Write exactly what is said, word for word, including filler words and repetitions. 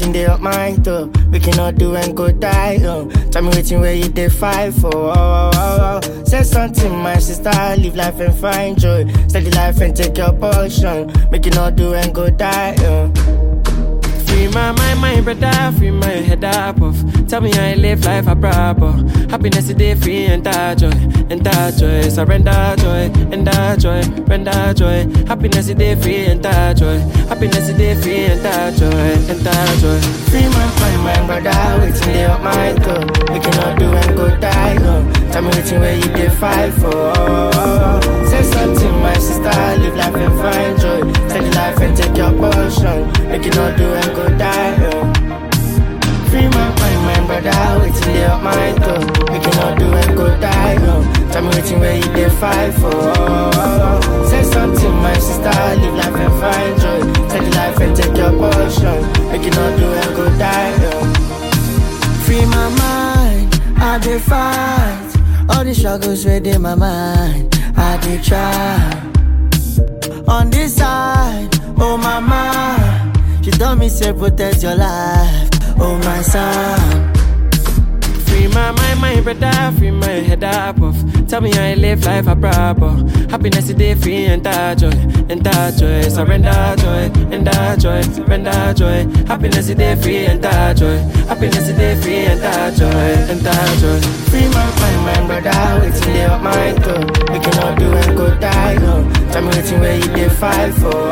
waiting they up my door. We cannot do and go die, oh. Tell me waiting where you they fight for, oh, oh, oh, oh. Say something, my sister, live life and find joy. Steady life and take your portion. Make you not do and go die, oh. Free my mind, my brother, free my head up off. Tell me I live life a proper. Happiness today, free and that joy, and that joy. Surrender joy, and that joy, render joy. Happiness today, free and that joy. Happiness today, free and that joy, and that joy. Free my mind, my brother, waiting they up my door. We cannot do and go die, oh. Tell me waiting where you they fight for, oh, oh, oh. Say something, my sister, live life and find joy. Steady life and take your portion. Make you not do and go die, oh. Free my mind, my brother, waiting they up my door. We cannot do and go die, oh. Tell me waiting where you they fight for, oh, oh, oh. Say something, my sister, live life and find joy. Steady life and take your portion. Make you not do and go die, oh. Free my mind, I dey fight. All the struggles within my mind, I dey try. On this side, oh my mind, she told me say protect your life, oh my son. Free my mind, my brother, free my head up off. Tell me I live life a proper. Happiness today, free and that joy, and that joy. Surrender joy, and that joy, surrender joy. Happiness today, free and that joy. Happiness today, free and that joy, and that joy. Free my mind, my brother, waiting they up my door. We cannot do and go die, oh. Tell me waiting where you they fight for,